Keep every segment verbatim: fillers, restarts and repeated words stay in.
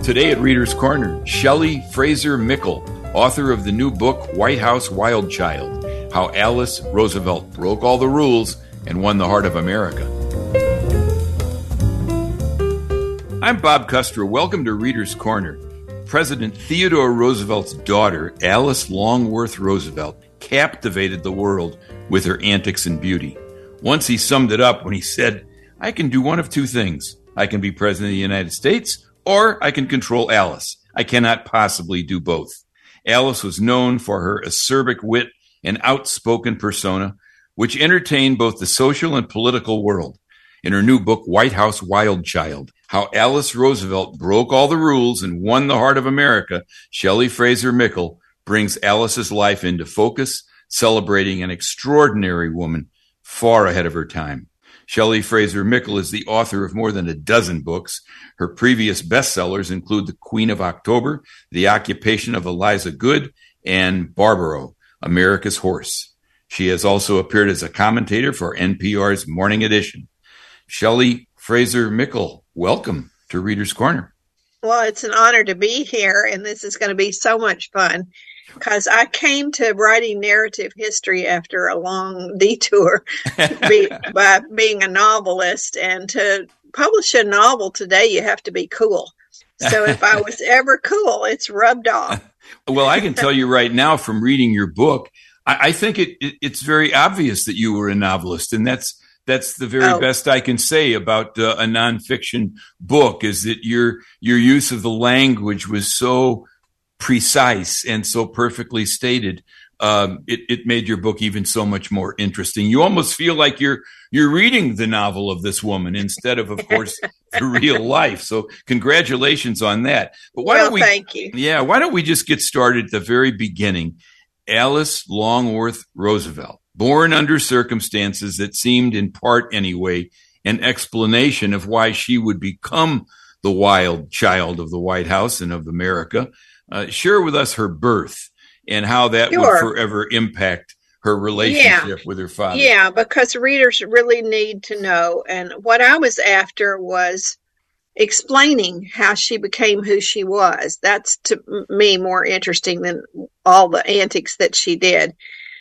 Today at Reader's Corner, Shelley Fraser Mikkel, author of the new book, White House Wild Child, How Alice Roosevelt Broke All the Rules and Won the Heart of America. I'm Bob Custer. Welcome to Reader's Corner. President Theodore Roosevelt's daughter, Alice Longworth Roosevelt, captivated the world with her antics and beauty. Once he summed it up when he said, "I can do one of two things. I can be president of the United States, or I can control Alice. I cannot possibly do both." Alice was known for her acerbic wit and outspoken persona, which entertained both the social and political world. In her new book, White House Wild Child, How Alice Roosevelt Broke All the Rules and Won the Heart of America, Shelley Fraser Mikkel brings Alice's life into focus, celebrating an extraordinary woman far ahead of her time. Shelley Fraser Mikkel is the author of more than a dozen books. Her previous bestsellers include The Queen of October, The Occupation of Eliza Goode, and Barbaro, America's Horse. She has also appeared as a commentator for N P R's Morning Edition. Shelley Fraser Mikkel, welcome to Reader's Corner. Well, it's an honor to be here, and this is going to be so much fun because I came to writing narrative history after a long detour be, by being a novelist. And to publish a novel today, you have to be cool. So if I was ever cool, it's rubbed off. Well, I can tell you right now from reading your book, I, I think it, it, it's very obvious that you were a novelist, and that's That's the very oh. best I can say about uh, a nonfiction book, is that your your use of the language was so precise and so perfectly stated. Um, it, it made your book even so much more interesting. You almost feel like you're you're reading the novel of this woman instead of, of course, the real life. So congratulations on that. But why well, don't we? Thank you. Yeah, why don't we just get started at the very beginning? Alice Longworth Roosevelt. Born under circumstances that seemed, in part anyway, an explanation of why she would become the wild child of the White House and of America. Uh, share with us her birth and how that sure. would forever impact her relationship yeah. with her father. Yeah, because readers really need to know. And what I was after was explaining how she became who she was. That's, to me, more interesting than all the antics that she did.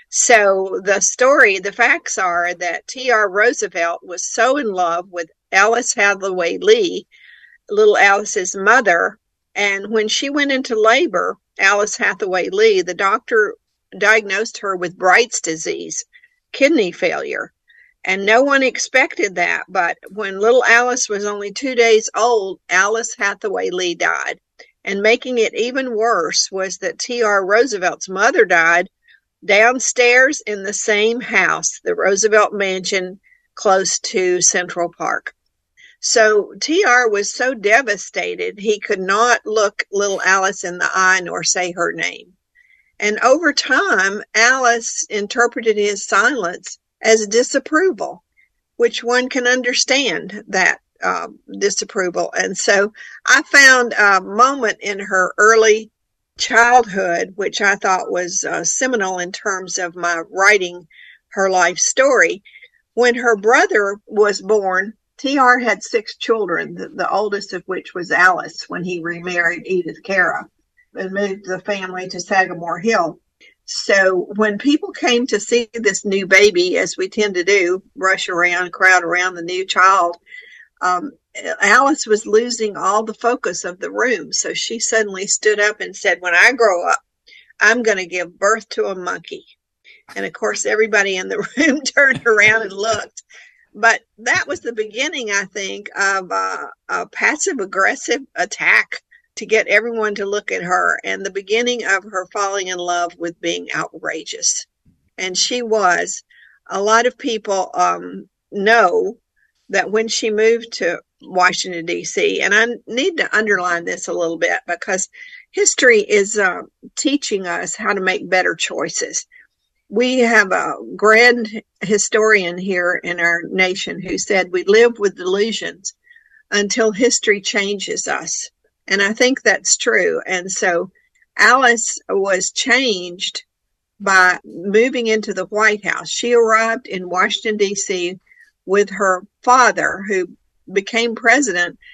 So the story, the facts are that T R Roosevelt was so in love with Alice Hathaway Lee, little Alice's mother, and when she went into labor, Alice Hathaway Lee, the doctor diagnosed her with Bright's disease, kidney failure, and no one expected that. But when little Alice was only two days old, Alice Hathaway Lee died. And making it even worse was that T R Roosevelt's mother died downstairs in the same house, the Roosevelt Mansion, close to Central Park. So T R was so devastated, he could not look little Alice in the eye nor say her name. And over time, Alice interpreted his silence as disapproval, which one can understand that uh, disapproval. And so I found a moment in her early childhood, which I thought was uh, seminal in terms of my writing her life story. When her brother was born, T R had six children, the, the oldest of which was Alice when he remarried Edith Cara and moved the family to Sagamore Hill. So when people came to see this new baby, as we tend to do, rush around, crowd around the new child, um, Alice was losing all the focus of the room. So she suddenly stood up and said, "When I grow up, I'm going to give birth to a monkey." And of course, everybody in the room turned around and looked. But that was the beginning, I think, of uh, a passive aggressive attack to get everyone to look at her, and the beginning of her falling in love with being outrageous. And she was. A lot of people um, know that when she moved to Washington, D C, and I need to underline this a little bit because history is uh, teaching us how to make better choices. We have a grand historian here in our nation who said we live with delusions until history changes us. And I think that's true. And so Alice was changed by moving into the White House. She arrived in Washington, D C with her father, who became president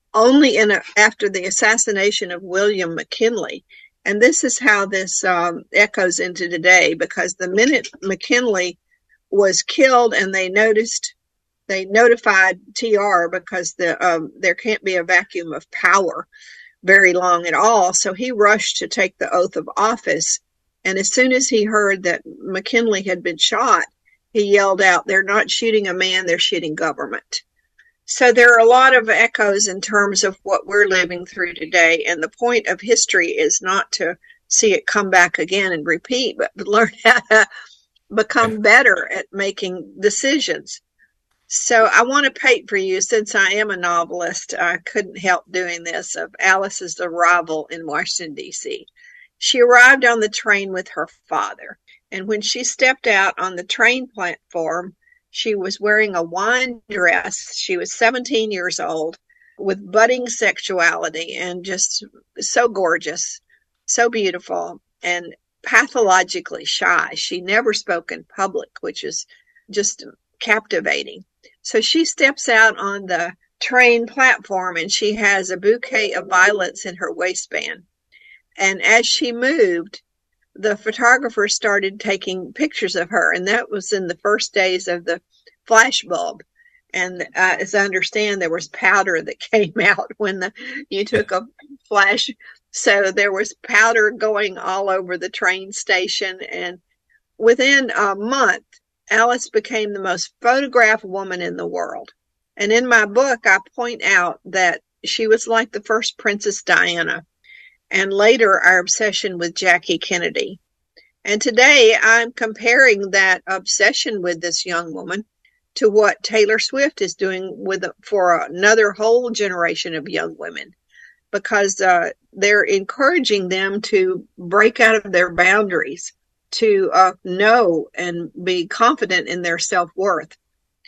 only in a, after the assassination of William McKinley. And this is how this um, echoes into today, because the minute McKinley was killed and they noticed, they notified T R, because the um, there can't be a vacuum of power very long at all. So he rushed to take the oath of office. And as soon as he heard that McKinley had been shot, he yelled out, "They're not shooting a man, they're shooting government." So there are a lot of echoes in terms of what we're living through today. And the point of history is not to see it come back again and repeat, but to learn how to become better at making decisions. So I want to paint for you, since I am a novelist, I couldn't help doing this, of Alice's arrival in Washington, D C. She arrived on the train with her father. And when she stepped out on the train platform, she was wearing a wine dress. She was seventeen years old with budding sexuality and just so gorgeous, so beautiful, and pathologically shy. She never spoke in public, which is just captivating. So she steps out on the train platform and she has a bouquet of violets in her waistband. And as she moved, the photographer started taking pictures of her, and that was in the first days of the flash bulb. And uh, as I understand, there was powder that came out when the, you took a flash. So there was powder going all over the train station. And within a month, Alice became the most photographed woman in the world. And in my book, I point out that she was like the first Princess Diana, and later our obsession with Jackie Kennedy. And today I'm comparing that obsession with this young woman to what Taylor Swift is doing with for another whole generation of young women, because uh, they're encouraging them to break out of their boundaries, to uh, know and be confident in their self-worth.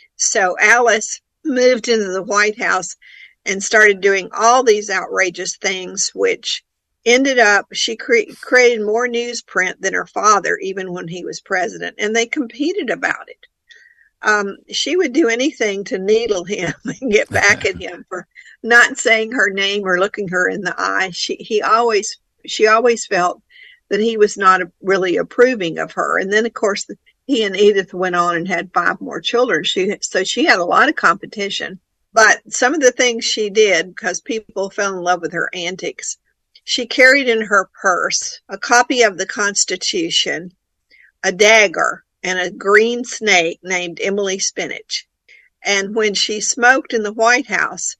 So Alice moved into the White House and started doing all these outrageous things, which ended up, she cre- created more newsprint than her father, even when he was president, and they competed about it. Um, she would do anything to needle him and get back at him for not saying her name or looking her in the eye. She, he always, she always felt that he was not really approving of her. And then, of course, he and Edith went on and had five more children. She, so she had a lot of competition. But some of the things she did, because people fell in love with her antics, she carried in her purse a copy of the Constitution, a dagger, and a green snake named Emily Spinach. And when she smoked in the White House,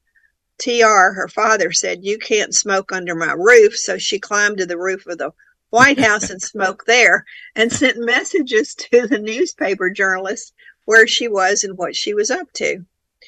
T R, her father, said, "You can't smoke under my roof." So she climbed to the roof of the White House and smoked there, and sent messages to the newspaper journalists where she was and what she was up to.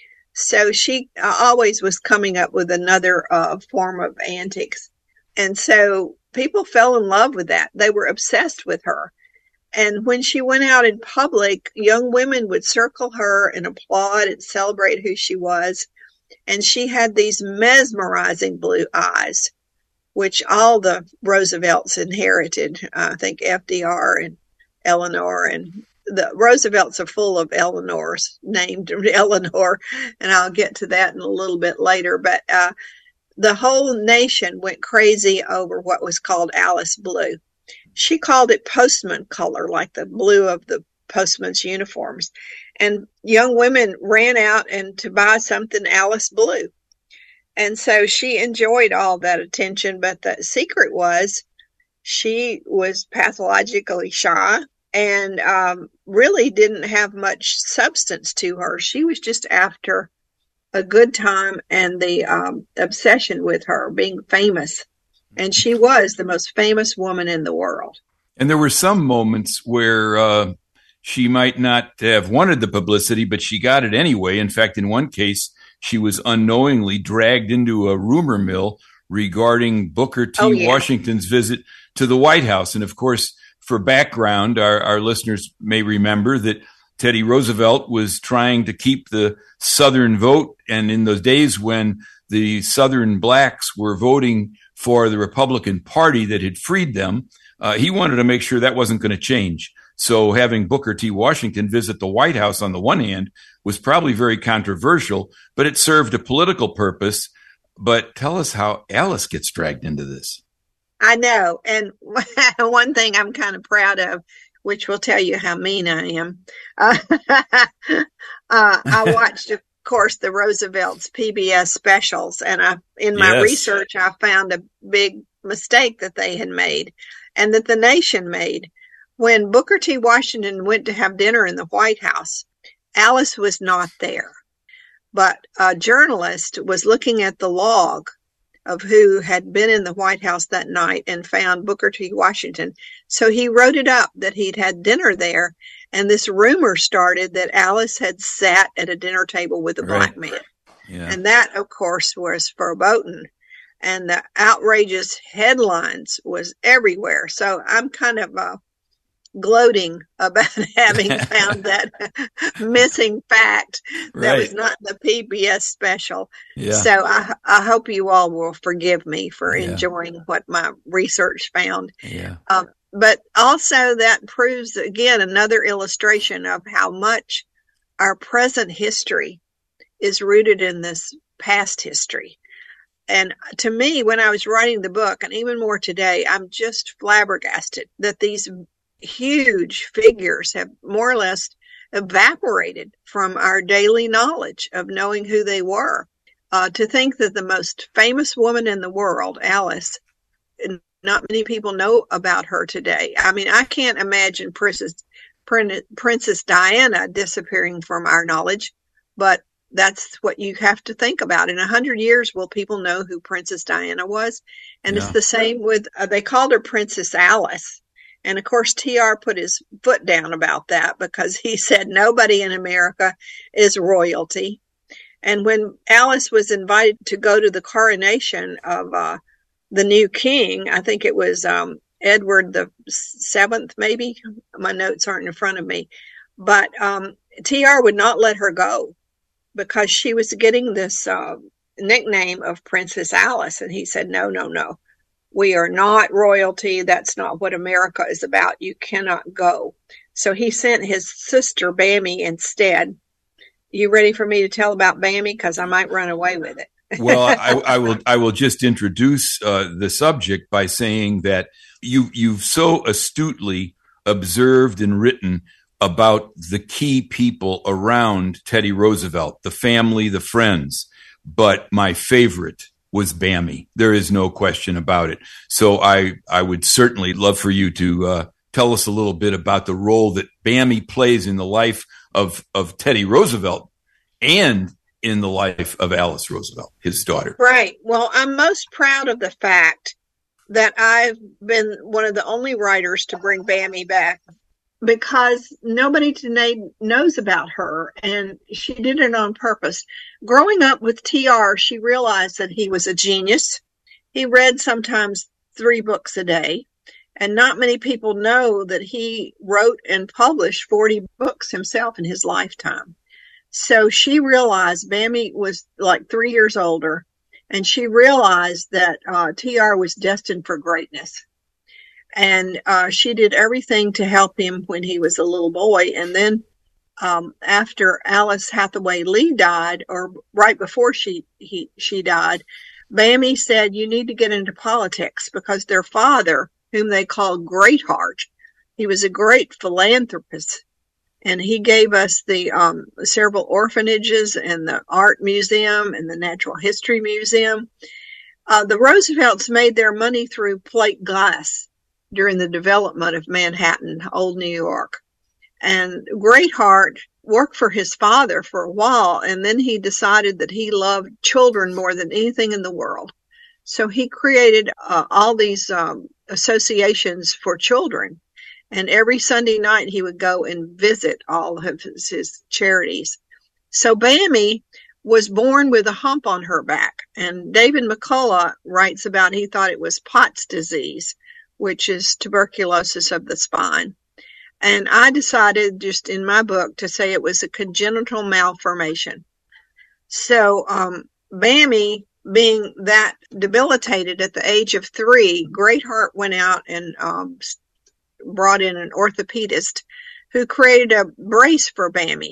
So she uh, always was coming up with another uh, form of antics. And so people fell in love with that. They were obsessed with her. And when she went out in public, young women would circle her and applaud and celebrate who she was. And she had these mesmerizing blue eyes, which all the Roosevelts inherited. Uh, I think F D R and Eleanor, and the Roosevelts are full of Eleanors, named Eleanor, and I'll get to that in a little bit later. But uh, the whole nation went crazy over what was called Alice Blue. She called it postman color, like the blue of the postman's uniforms. And young women ran out and to buy something Alice Blue. And so she enjoyed all that attention. But the secret was she was pathologically shy and um, really didn't have much substance to her. She was just after a good time and the um, obsession with her being famous. And she was the most famous woman in the world. And there were some moments where uh, she might not have wanted the publicity, but she got it anyway. In fact, in one case, she was unknowingly dragged into a rumor mill regarding Booker T. Oh, yeah. Washington's visit to the White House. And of course, for background, our, our listeners may remember that Teddy Roosevelt was trying to keep the Southern vote. And in those days when the Southern blacks were voting for the Republican Party that had freed them, uh, he wanted to make sure that wasn't going to change. So having Booker T. Washington visit the White House on the one hand was probably very controversial, but it served a political purpose But tell us how Alice gets dragged into this. I know. And one thing I'm kind of proud of, which will tell you how mean I am. Uh, uh, I watched, of course, the Roosevelt's P B S specials. And I, in my Yes. research, I found a big mistake that they had made and that the nation made. When Booker T. Washington went to have dinner in the White House, Alice was not there. But a journalist was looking at the log of who had been in the White House that night and found Booker T. Washington. So he wrote it up that he'd had dinner there. And this rumor started that Alice had sat at a dinner table with a Right. black man. Yeah. And that, of course, was verboten. And the outrageous headlines was everywhere. So I'm kind of uh, gloating about having found that missing fact that was Right. not in the P B S special. Yeah. So I, I hope you all will forgive me for Yeah. enjoying what my research found. Yeah. Um, but also that proves, again, another illustration of how much our present history is rooted in this past history. And to me, when I was writing the book, and even more today, I'm just flabbergasted that these huge figures have more or less evaporated from our daily knowledge of knowing who they were. Uh, to think that the most famous woman in the world, Alice, not many people know about her today. I mean, I can't imagine Princess, Princess Diana disappearing from our knowledge, but that's what you have to think about. In a hundred years, will people know who Princess Diana was? And Yeah. it's the same with, uh, they called her Princess Alice. And of course, T R put his foot down about that because he said nobody in America is royalty. And when Alice was invited to go to the coronation of uh, the new king, I think it was um, Edward the Seventh, maybe. My notes aren't in front of me. But um, T R would not let her go because she was getting this uh, nickname of Princess Alice. And he said, no, no, no. We are not royalty. That's not what America is about. You cannot go. So he sent his sister, Bammy, instead. You ready for me to tell about Bammy? Because I might run away with it. Well, I, I will. I will just introduce uh, the subject by saying that you you've so astutely observed and written about the key people around Teddy Roosevelt, the family, the friends. But my favorite was Bammy. There is no question about it. So I I would certainly love for you to uh, tell us a little bit about the role that Bammy plays in the life of of Teddy Roosevelt and in the life of Alice Roosevelt, his daughter. Right. Well, I'm most proud of the fact that I've been one of the only writers to bring Bammy back because nobody today knows about her, and she did it on purpose. Growing up with T R, she realized that he was a genius. He read sometimes three books a day, and not many people know that he wrote and published forty books himself in his lifetime. So she realized Bammy was like three years older, and she realized that uh, T R was destined for greatness. And uh, she did everything to help him when he was a little boy. And then um, after Alice Hathaway Lee died, or right before she he, she died, Bammy said, you need to get into politics because their father, whom they called Greatheart, he was a great philanthropist. And he gave us the um, several orphanages and the art museum and the natural history museum. Uh, the Roosevelts made their money through plate glass during the development of Manhattan, old New York. And Greatheart worked for his father for a while, and then he decided that he loved children more than anything in the world. So he created uh, all these um, associations for children. And every Sunday night he would go and visit all of his, his charities. So Bammy was born with a hump on her back. And David McCullough writes about he thought it was Pott's disease, which is tuberculosis of the spine. And I decided just in my book to say it was a congenital malformation. So um, Bammy, being that debilitated at the age of three, Greatheart went out and um, brought in an orthopedist who created a brace for Bammy.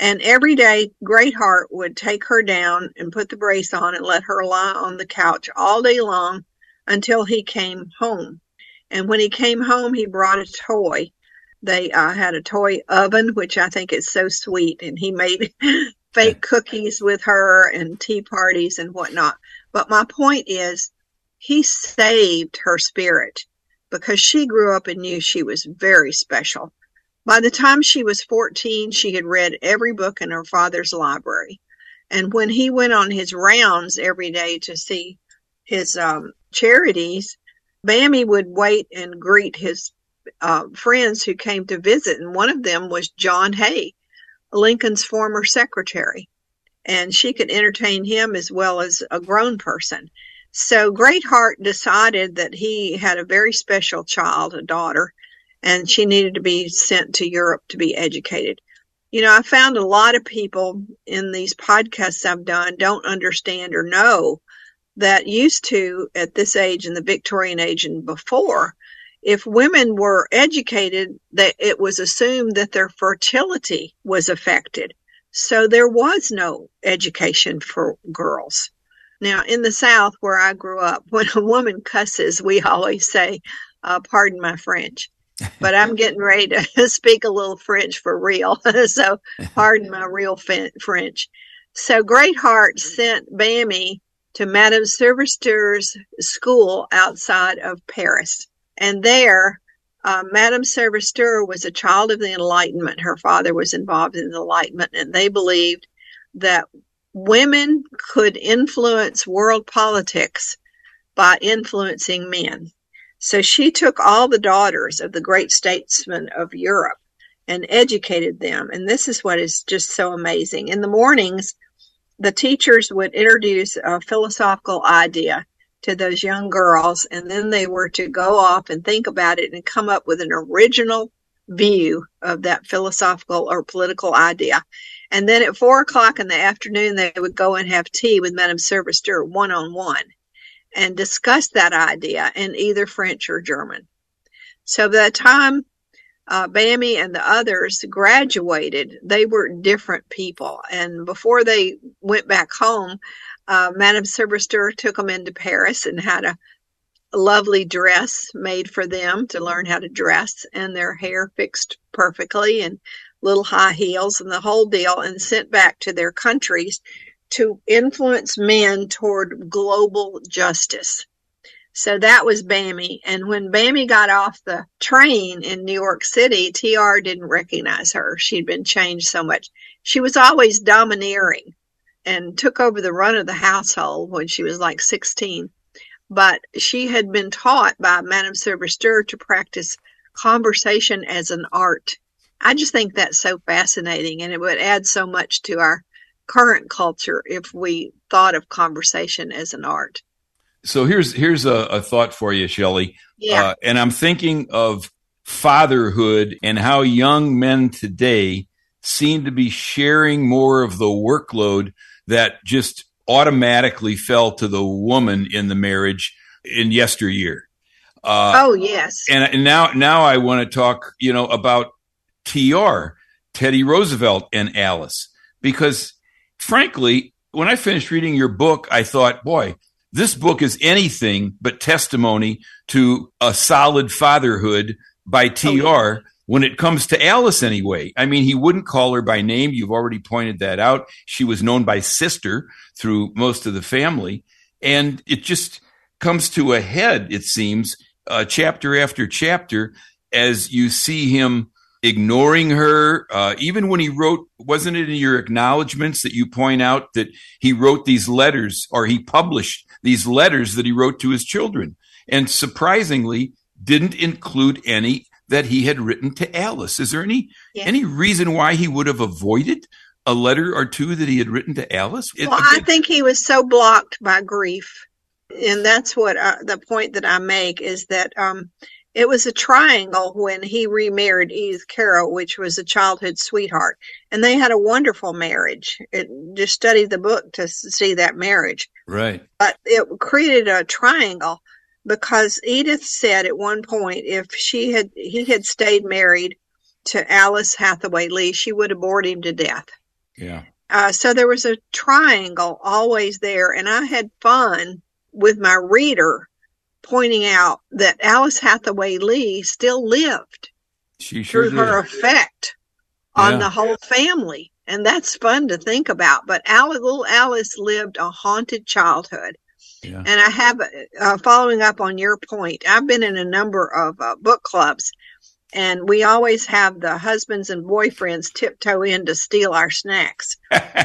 And every day, Greatheart would take her down and put the brace on and let her lie on the couch all day long until he came home. And when he came home, he brought a toy. They uh, had a toy oven, which I think is so sweet. And he made fake cookies with her and tea parties and whatnot. But my point is, he saved her spirit because she grew up and knew she was very special. By the time she was fourteen, she had read every book in her father's library. And when he went on his rounds every day to see his um, charities, Bammy would wait and greet his uh, friends who came to visit. And one of them was John Hay, Lincoln's former secretary. And she could entertain him as well as a grown person. So Greatheart decided that he had a very special child, a daughter, and she needed to be sent to Europe to be educated. You know, I found a lot of people in these podcasts I've done don't understand or know that used to, at this age, in the Victorian age and before, if women were educated, that it was assumed that their fertility was affected. So there was no education for girls. Now, in the South, where I grew up, when a woman cusses, we always say, uh, pardon my French. But I'm getting ready to speak a little French for real. So pardon my real French. So Greatheart sent Bammy to Madame Servester's school outside of Paris. And there, uh, Madame Servester was a child of the Enlightenment. Her father was involved in the Enlightenment, and they believed that women could influence world politics by influencing men. So she took all the daughters of the great statesmen of Europe and educated them. And this is what is just so amazing. In the mornings, the teachers would introduce a philosophical idea to those young girls, and then they were to go off and think about it and come up with an original view of that philosophical or political idea. And then at four o'clock in the afternoon, they would go and have tea with Madame Servester one-on-one and discuss that idea in either French or German. So by the time uh, Bammy and the others graduated, they were different people. And before they went back home, uh, Madame Servester took them into Paris and had a, a lovely dress made for them to learn how to dress, and their hair fixed perfectly and little high heels and the whole deal, and sent back to their countries to influence men toward global justice. So that was Bammy. And when Bammy got off the train in New York City, T R didn't recognize her. She'd been changed so much. She was always domineering and took over the run of the household when she was like sixteen. But she had been taught by Madame Servester to practice conversation as an art. I just think that's so fascinating, and it would add so much to our current culture if we thought of conversation as an art. So here's here's a, a thought for you, Shelley. Yeah. Uh, and I'm thinking of fatherhood and how young men today seem to be sharing more of the workload that just automatically fell to the woman in the marriage in yesteryear. Uh, oh, yes. And, and now now I want to talk, you know, about T R, Teddy Roosevelt and Alice, because frankly, when I finished reading your book, I thought, boy, this book is anything but testimony to a solid fatherhood by T R oh, when it comes to Alice anyway. I mean, he wouldn't call her by name. You've already pointed that out. She was known by sister through most of the family. And it just comes to a head, it seems, uh, chapter after chapter, as you see him ignoring her, uh, even when he wrote, wasn't it in your acknowledgments that you point out that he wrote these letters, or he published these letters that he wrote to his children, and surprisingly didn't include any that he had written to Alice? Is there any yeah. any reason why he would have avoided a letter or two that he had written to Alice? Well, it, I think he was so blocked by grief, and that's what I, the point that I make is that um, it was a triangle when he remarried Edith Carroll, which was a childhood sweetheart. And they had a wonderful marriage. It, just study the book to see that marriage. Right. But it created a triangle because Edith said at one point, if she had, he had stayed married to Alice Hathaway Lee, she would have bored him to death. Yeah. Uh, so there was a triangle always there, and I had fun with my reader pointing out that Alice Hathaway Lee still lived She sure through did. her effect on the Yeah. whole family. And that's fun to think about. But Alice, little Alice lived a haunted childhood. Yeah. And I have, uh, following up on your point, I've been in a number of uh, book clubs, and we always have the husbands and boyfriends tiptoe in to steal our snacks.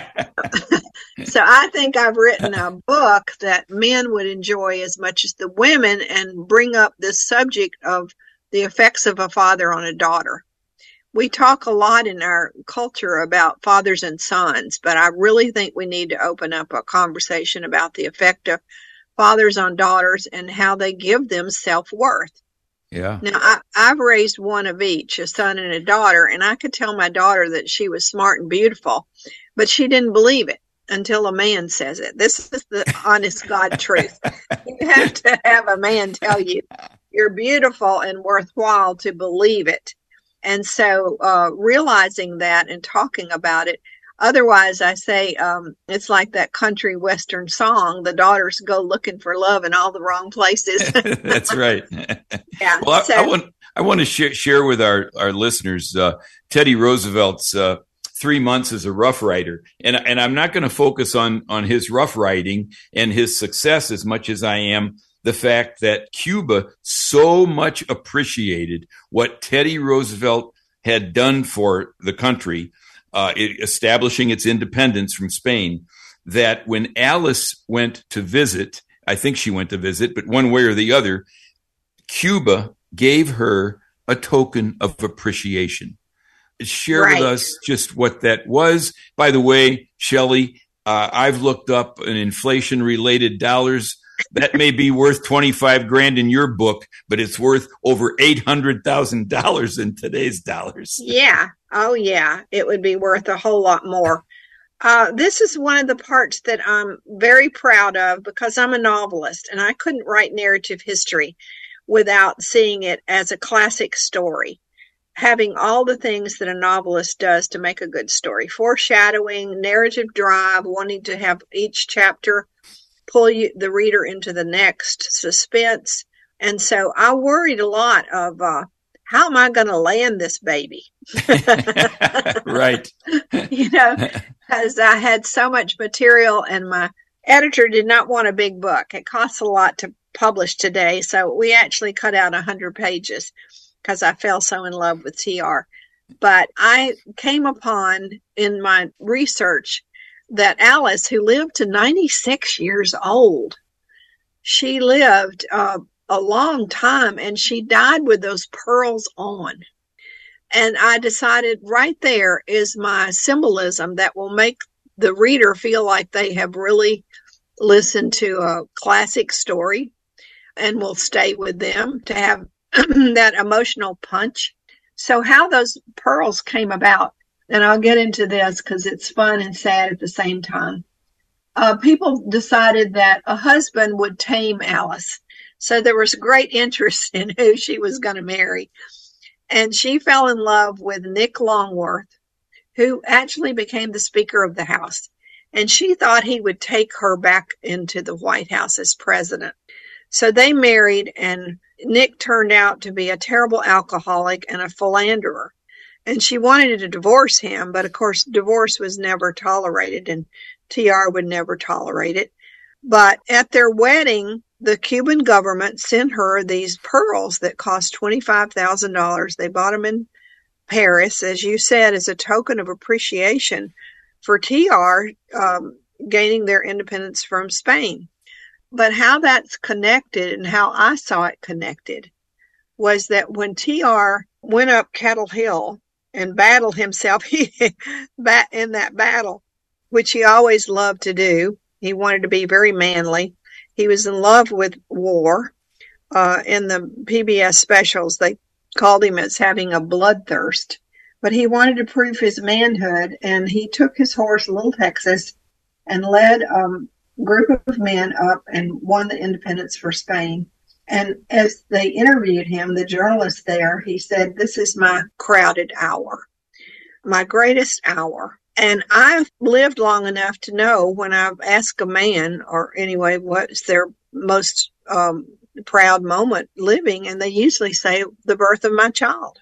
So I think I've written a book that men would enjoy as much as the women, and bring up this subject of the effects of a father on a daughter. We talk a lot in our culture about fathers and sons, but I really think we need to open up a conversation about the effect of fathers on daughters and how they give them self-worth. Yeah. Now, I, I've raised one of each, a son and a daughter, and I could tell my daughter that she was smart and beautiful, but she didn't believe it until a man says it. This is the honest God truth. You have to have a man tell you you're beautiful and worthwhile to believe it. And so uh, realizing that and talking about it, otherwise I say um, it's like that country western song, the daughters go looking for love in all the wrong places. That's right. Yeah. Well, I, so, I want I want to share, share with our, our listeners uh, Teddy Roosevelt's uh, three months as a Rough Rider. And, and I'm not going to focus on, on his rough riding and his success as much as I am the fact that Cuba so much appreciated what Teddy Roosevelt had done for the country, uh, it, establishing its independence from Spain, that when Alice went to visit, I think she went to visit, but one way or the other, Cuba gave her a token of appreciation. Share right. with us just what that was. By the way, Shelley, uh, I've looked up an inflation-related dollars. That may be worth twenty-five grand in your book, but it's worth over eight hundred thousand dollars in today's dollars. Yeah. Oh, yeah. It would be worth a whole lot more. Uh, this is one of the parts that I'm very proud of, because I'm a novelist and I couldn't write narrative history without seeing it as a classic story, having all the things that a novelist does to make a good story: foreshadowing, narrative drive, wanting to have each chapter pull you, the reader into the next, suspense. And so I worried a lot of uh, how am I going to land this baby? Right. You know, because I had so much material and my editor did not want a big book. It costs a lot to publish today. So we actually cut out one hundred pages because I fell so in love with T R. But I came upon in my research that Alice, who lived to ninety-six years old, she lived uh, a long time, and she died with those pearls on. And I decided right there is my symbolism that will make the reader feel like they have really listened to a classic story and will stay with them to have that emotional punch. So how those pearls came about, and I'll get into this because it's fun and sad at the same time. Uh, people decided that a husband would tame Alice. So there was great interest in who she was going to marry. And she fell in love with Nick Longworth, who actually became the Speaker of the House. And she thought he would take her back into the White House as president. So they married, and Nick turned out to be a terrible alcoholic and a philanderer. And she wanted to divorce him, but of course, divorce was never tolerated, and T R would never tolerate it. But at their wedding, the Cuban government sent her these pearls that cost twenty-five thousand dollars. They bought them in Paris, as you said, as a token of appreciation for T R um, gaining their independence from Spain. But how that's connected and how I saw it connected was that when T R went up Kettle Hill and battled himself in that battle, which he always loved to do, he wanted to be very manly. He was in love with war. Uh, in the P B S specials, they called him as having a bloodthirst. But he wanted to prove his manhood, and he took his horse, Little Texas, and led a group of men up and won the independence for Spain. And as they interviewed him, the journalist there, he said, "This is my crowded hour, my greatest hour." And I've lived long enough to know when I've asked a man, or anyway, what's their most um, proud moment living, and they usually say the birth of my child.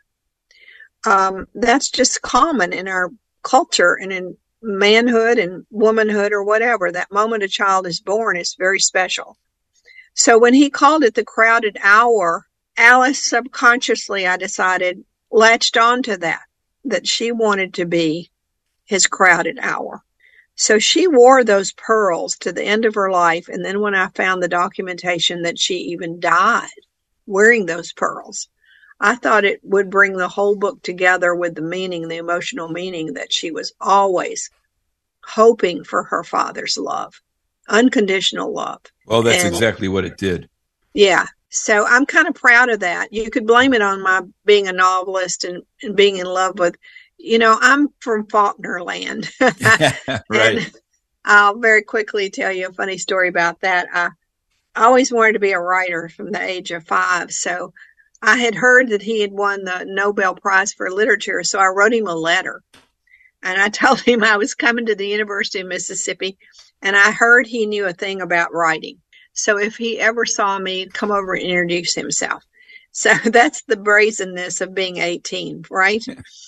Um, that's just common in our culture and in manhood and womanhood or whatever. That moment a child is born is very special. So when he called it the crowded hour, Alice subconsciously, I decided, latched onto that, that she wanted to be his crowded hour. So she wore those pearls to the end of her life. And then when I found the documentation that she even died wearing those pearls, I thought it would bring the whole book together with the meaning, the emotional meaning that she was always hoping for her father's love, unconditional love. Well, that's and, exactly what it did. Yeah. So I'm kind of proud of that. You could blame it on my being a novelist and, and being in love with, you know, I'm from Faulkner land. Right. And I'll very quickly tell you a funny story about that. I always wanted to be a writer from the age of five. So I had heard that he had won the Nobel Prize for Literature. So I wrote him a letter. And I told him I was coming to the University of Mississippi. And I heard he knew a thing about writing. So if he ever saw me, he'd come over and introduce himself. So that's the brazenness of being eighteen, right?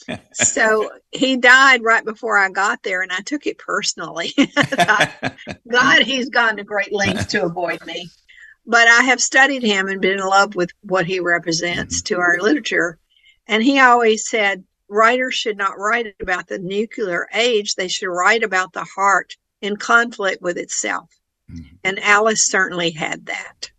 So he died right before I got there, and I took it personally. I thought, God, he's gone to great lengths to avoid me. But I have studied him and been in love with what he represents to our literature. And he always said, writers should not write about the nuclear age. They should write about the heart in conflict with itself. Mm-hmm. And Alice certainly had that.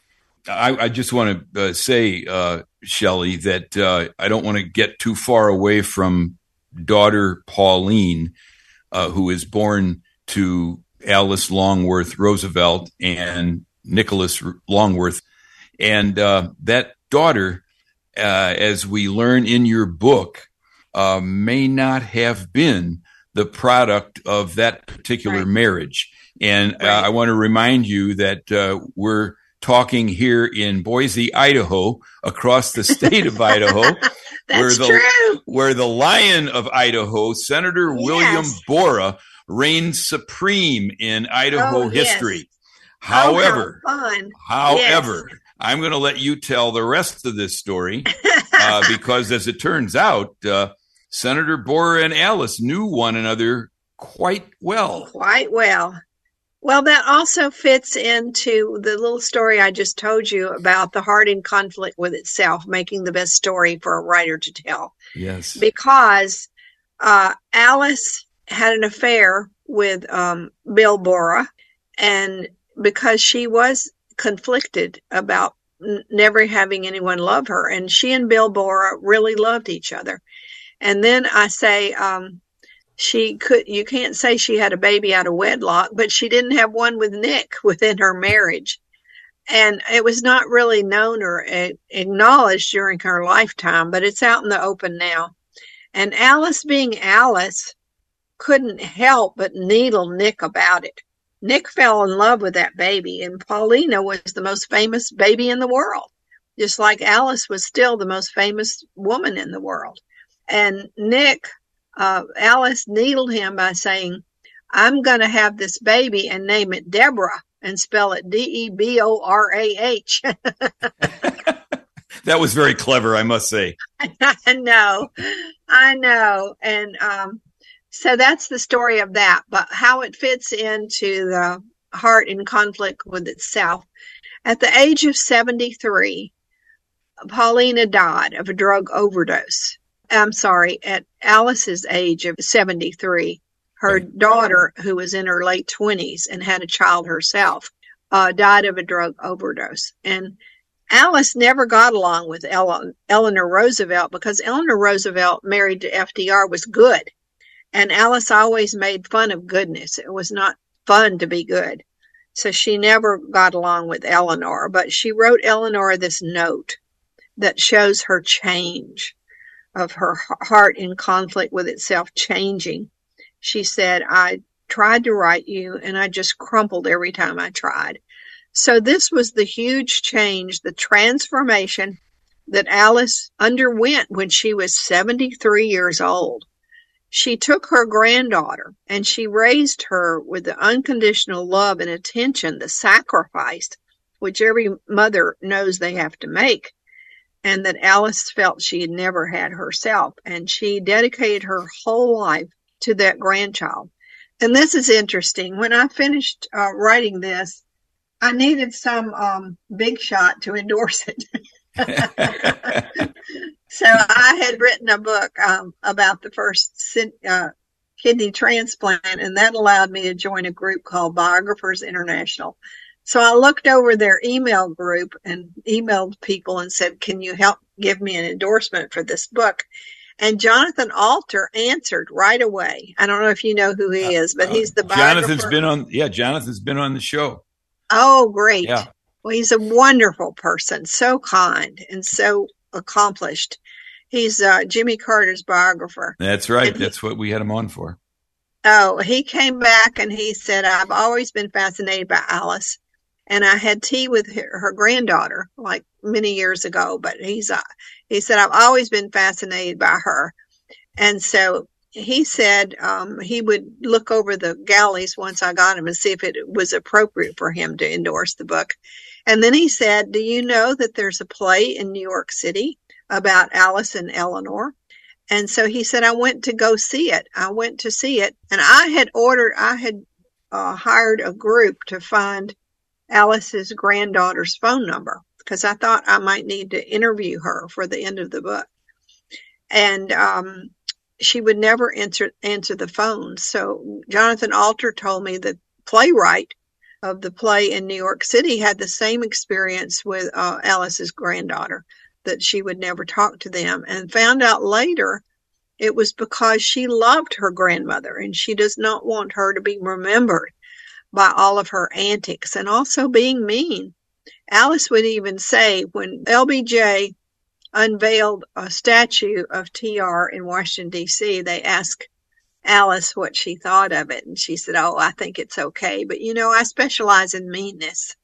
I, I just want to uh, say, uh, Shelley, that uh, I don't want to get too far away from daughter Pauline, uh, who is born to Alice Longworth Roosevelt and Nicholas Longworth. And uh, that daughter, uh, as we learn in your book, uh, may not have been the product of that particular right. marriage. And right. uh, I want to remind you that uh, we're talking here in Boise, Idaho, across the state of Idaho, where the true. where the Lion of Idaho, Senator yes. William Borah, reigns supreme in Idaho oh, history. Yes. However, oh, how fun. however, yes. I'm going to let you tell the rest of this story uh, because, as it turns out, uh, Senator Borah and Alice knew one another quite well. Quite well. Well, that also fits into the little story I just told you about the heart in conflict with itself, making the best story for a writer to tell. Yes. Because uh, Alice had an affair with um, Bill Borah, and because she was conflicted about n- never having anyone love her, and she and Bill Borah really loved each other. And then I say, um, She could, you can't say she had a baby out of wedlock, but she didn't have one with Nick within her marriage. And it was not really known or a- acknowledged during her lifetime, but it's out in the open now. And Alice, being Alice, couldn't help but needle Nick about it. Nick fell in love with that baby, and Paulina was the most famous baby in the world, just like Alice was still the most famous woman in the world. And Nick, Uh, Alice needled him by saying, I'm going to have this baby and name it Deborah and spell it D E B O R A H. That was very clever, I must say. I know. I know. And um, so that's the story of that. But how it fits into the heart in conflict with itself. At the age of seventy-three, Paulina died of a drug overdose. I'm sorry, at Alice's age of seventy-three, her right. daughter, who was in her late twenties and had a child herself, uh, died of a drug overdose. And Alice never got along with Ele- Eleanor Roosevelt because Eleanor Roosevelt, married to F D R, was good. And Alice always made fun of goodness. It was not fun to be good. So she never got along with Eleanor. But she wrote Eleanor this note that shows her change, of her heart in conflict with itself changing. She said, I tried to write you and I just crumpled every time I tried. So this was the huge change, the transformation that Alice underwent when she was seventy-three years old. She took her granddaughter and she raised her with the unconditional love and attention, the sacrifice, which every mother knows they have to make, and that Alice felt she had never had herself. And she dedicated her whole life to that grandchild. And this is interesting. When I finished uh, writing this, I needed some um, big shot to endorse it. So I had written a book um, about the first uh, kidney transplant, and that allowed me to join a group called Biographers International. So I looked over their email group and emailed people and said, can you help give me an endorsement for this book? And Jonathan Alter answered right away. I don't know if you know who he is, but he's the biographer. Jonathan's been on, yeah, Jonathan's been on the show. Oh, great. Yeah. Well, he's a wonderful person, so kind and so accomplished. He's uh, Jimmy Carter's biographer. That's right. And That's he, what we had him on for. Oh, he came back and he said, I've always been fascinated by Alice. And I had tea with her, her granddaughter like many years ago, but he's uh, he said, I've always been fascinated by her. And so he said um, he would look over the galleys once I got him and see if it was appropriate for him to endorse the book. And then he said, do you know that there's a play in New York City about Alice and Eleanor? And so he said, I went to go see it. I went to see it. And I had ordered, I had uh, hired a group to find Alice's granddaughter's phone number because I thought I might need to interview her for the end of the book. And um, she would never answer, answer the phone. So Jonathan Alter told me the playwright of the play in New York City had the same experience with uh, Alice's granddaughter, that she would never talk to them, and found out later it was because she loved her grandmother and she does not want her to be remembered by all of her antics and also being mean. Alice would even say when L B J unveiled a statue of T R in Washington, D C, they asked Alice what she thought of it. And she said, oh, I think it's okay. But, you know, I specialize in meanness.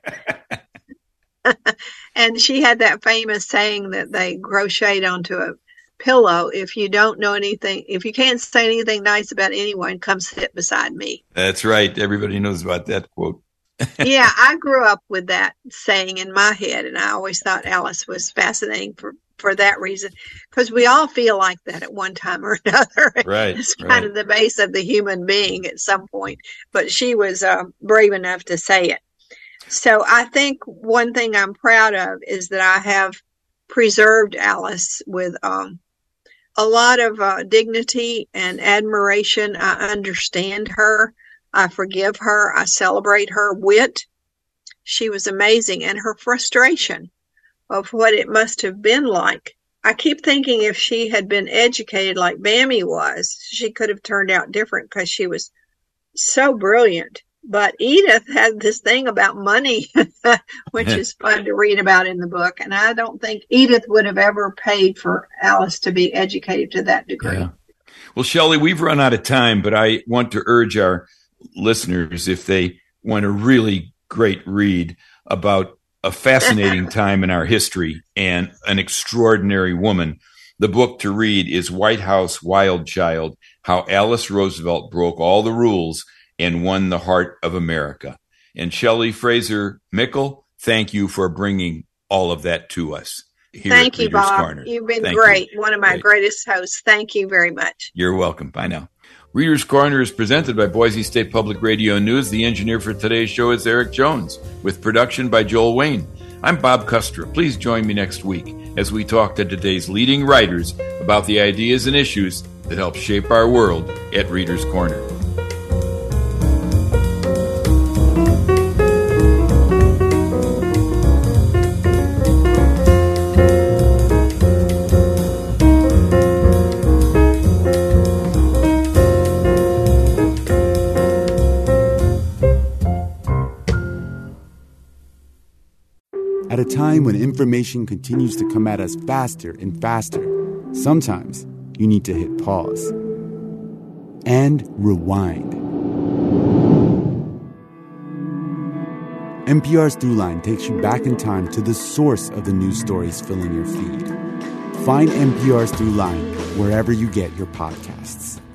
And she had that famous saying that they crocheted onto a pillow. If you don't know anything, if you can't say anything nice about anyone, come sit beside me. That's right. Everybody knows about that quote. Yeah, I grew up with that saying in my head, and I always thought Alice was fascinating for, for that reason, because we all feel like that at one time or another. Right. It's kind right. of the base of the human being at some point, but she was uh, brave enough to say it. So I think one thing I'm proud of is that I have preserved Alice with um, a lot of uh, dignity and admiration. I understand her. I forgive her. I celebrate her wit. She was amazing. And her frustration of what it must have been like. I keep thinking if she had been educated like Bammy was, she could have turned out different because she was so brilliant. But Edith had this thing about money, which is fun to read about in the book. And I don't think Edith would have ever paid for Alice to be educated to that degree. Yeah. Well, Shelley, we've run out of time, but I want to urge our listeners, if they want a really great read about a fascinating time in our history and an extraordinary woman, the book to read is White House Wild Child, How Alice Roosevelt Broke All the Rules and Won the Heart of America. And Shelley Fraser Mickle, thank you for bringing all of that to us here Thank at you, Reader's Bob. Corner. You've been Thank great. You. One of my Great. greatest hosts. Thank you very much. You're welcome. Bye now. Reader's Corner is presented by Boise State Public Radio News. The engineer for today's show is Eric Jones, with production by Joel Wayne. I'm Bob Custer. Please join me next week as we talk to today's leading writers about the ideas and issues that help shape our world at Reader's Corner. At a time when information continues to come at us faster and faster, sometimes you need to hit pause and rewind. N P R's Throughline takes you back in time to the source of the news stories filling your feed. Find N P R's Throughline wherever you get your podcasts.